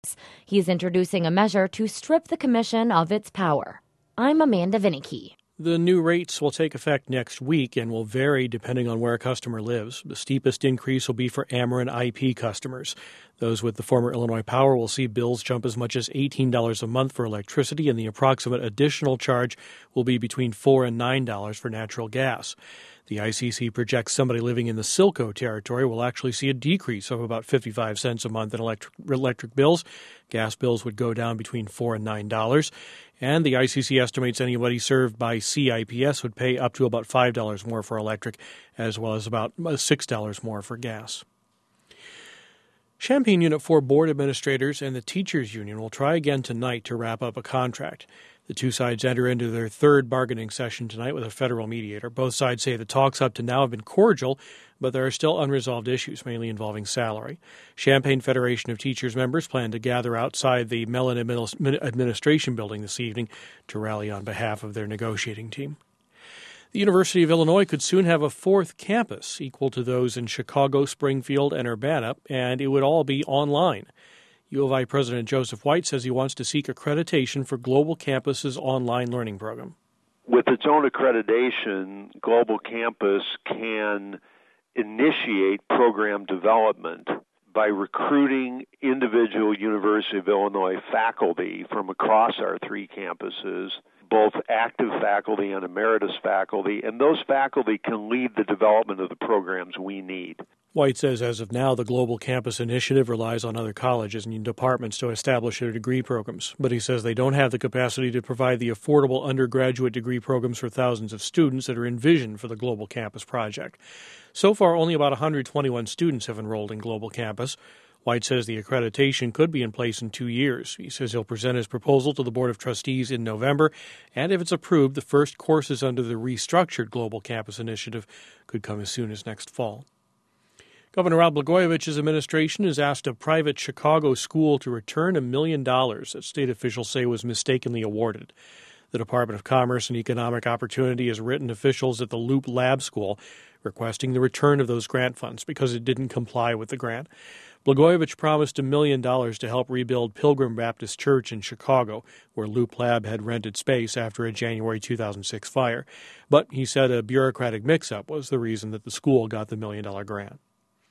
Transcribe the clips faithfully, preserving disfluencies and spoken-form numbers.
He's introducing a measure to strip the commission of its power. I'm Amanda Vinicky. The new rates will take effect next week and will vary depending on where a customer lives. The steepest increase will be for Ameren I P customers. Those with the former Illinois Power will see bills jump as much as eighteen dollars a month for electricity, and the approximate additional charge will be between four dollars and nine dollars for natural gas. The I C C projects somebody living in the Silco territory will actually see a decrease of about fifty-five cents a month in electric, electric bills. Gas bills would go down between four dollars and nine dollars. And the I C C estimates anybody served by C I P S would pay up to about five dollars more for electric, as well as about six dollars more for gas. Champaign Unit four board administrators and the teachers union will try again tonight to wrap up a contract. The two sides enter into their third bargaining session tonight with a federal mediator. Both sides say the talks up to now have been cordial, but there are still unresolved issues, mainly involving salary. Champaign Federation of Teachers members plan to gather outside the Mellon Administration Building this evening to rally on behalf of their negotiating team. The University of Illinois could soon have a fourth campus equal to those in Chicago, Springfield, and Urbana, and it would all be online. U of I President Joseph White says he wants to seek accreditation for Global Campus's online learning program. With its own accreditation, Global Campus can initiate program development by recruiting individual University of Illinois faculty from across our three campuses, both active faculty and emeritus faculty, and those faculty can lead the development of the programs we need. White says as of now, the Global Campus Initiative relies on other colleges and departments to establish their degree programs. But he says they don't have the capacity to provide the affordable undergraduate degree programs for thousands of students that are envisioned for the Global Campus project. So far, only about one hundred twenty-one students have enrolled in Global Campus. White says the accreditation could be in place in two years. He says he'll present his proposal to the Board of Trustees in November, and if it's approved, the first courses under the restructured Global Campus Initiative could come as soon as next fall. Governor Rod Blagojevich's administration has asked a private Chicago school to return a million dollars that state officials say was mistakenly awarded. The Department of Commerce and Economic Opportunity has written officials at the Loop Lab School requesting the return of those grant funds because it didn't comply with the grant. Blagojevich promised a million dollars to help rebuild Pilgrim Baptist Church in Chicago, where Loop Lab had rented space after a January two thousand six fire. But he said a bureaucratic mix-up was the reason that the school got the million-dollar grant.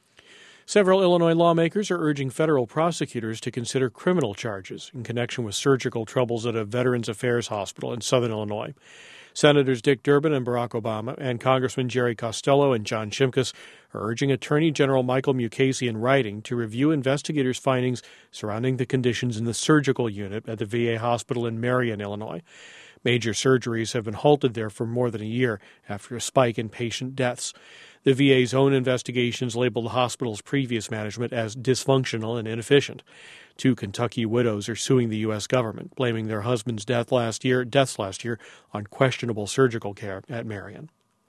Several Illinois lawmakers are urging federal prosecutors to consider criminal charges in connection with surgical troubles at a Veterans Affairs hospital in southern Illinois. Senators Dick Durbin and Barack Obama and Congressman Jerry Costello and John Shimkus are urging Attorney General Michael Mukasey in writing to review investigators' findings surrounding the conditions in the surgical unit at the V A hospital in Marion, Illinois. Major surgeries have been halted there for more than a year after a spike in patient deaths. The V A's own investigations labeled the hospital's previous management as dysfunctional and inefficient. Two Kentucky widows are suing the U S government, blaming their husband's death last year, deaths last year on questionable surgical care at Marion.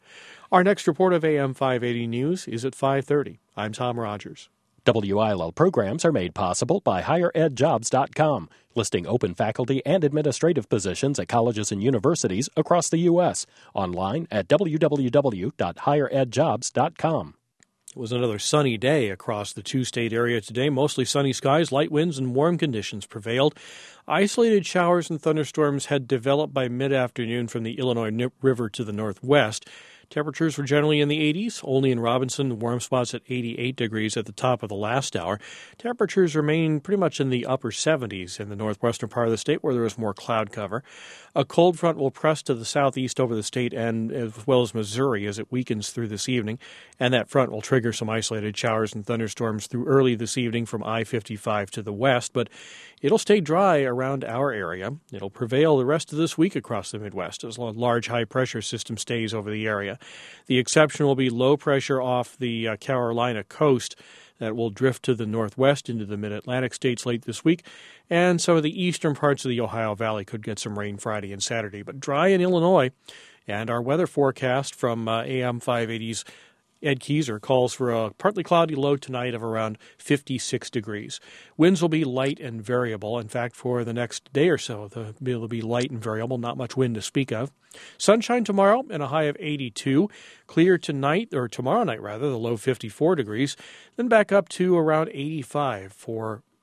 Our next report of A M five eighty News is at five thirty. I'm Tom Rogers. W I L L programs are made possible by higher ed jobs dot com, listing open faculty and administrative positions at colleges and universities across the U S. Online at w w w dot higher ed jobs dot com. It was another sunny day across the two-state area today. Mostly sunny skies, light winds, and warm conditions prevailed. Isolated showers and thunderstorms had developed by mid-afternoon from the Illinois River to the northwest. Temperatures were generally in the eighties, only in Robinson, warm spots at eighty-eight degrees at the top of the last hour. Temperatures remain pretty much in the upper seventies in the northwestern part of the state where there is more cloud cover. A cold front will press to the southeast over the state and as well as Missouri as it weakens through this evening, and that front will trigger some isolated showers and thunderstorms through early this evening from I fifty-five to the west, but it'll stay dry around our area. It'll prevail the rest of this week across the Midwest as a large high-pressure system stays over the area. The exception will be low pressure off the uh, Carolina coast that will drift to the northwest into the mid-Atlantic states late this week, and some of the eastern parts of the Ohio Valley could get some rain Friday and Saturday, but dry in Illinois. And our weather forecast from uh, A M five eighty's Ed Keyser calls for a partly cloudy low tonight of around fifty-six degrees. Winds will be light and variable. In fact, for the next day or so, the, it'll be light and variable, not much wind to speak of. Sunshine tomorrow and a high of eighty-two. Clear tonight, or tomorrow night rather, the low fifty-four degrees. Then back up to around eighty-five for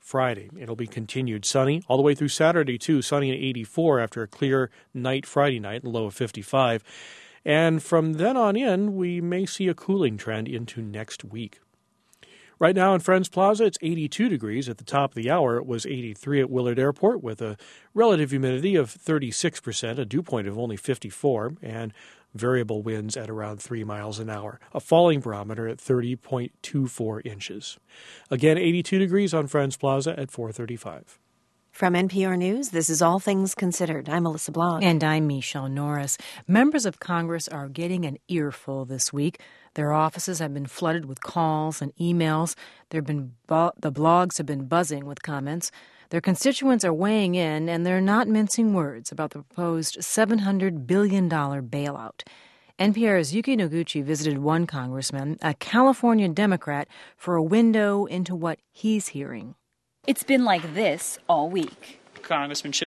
Friday. It'll be continued sunny all the way through Saturday, too. Sunny at eighty-four after a clear night Friday night, low of fifty-five. And from then on in, we may see a cooling trend into next week. Right now in Friends Plaza, it's eighty-two degrees. At the top of the hour, it was eighty-three at Willard Airport with a relative humidity of thirty-six percent, a dew point of only fifty-four, and variable winds at around three miles an hour. A falling barometer at thirty point two four inches. Again, eighty-two degrees on Friends Plaza at four thirty-five. From N P R News, this is All Things Considered. I'm Melissa Blanc. And I'm Michelle Norris. Members of Congress are getting an earful this week. Their offices have been flooded with calls and emails. There have been bu- the blogs have been buzzing with comments. Their constituents are weighing in, and they're not mincing words about the proposed seven hundred billion dollars bailout. N P R's Yuki Noguchi visited one congressman, a California Democrat, for a window into what he's hearing. It's been like this all week. Congressman Chip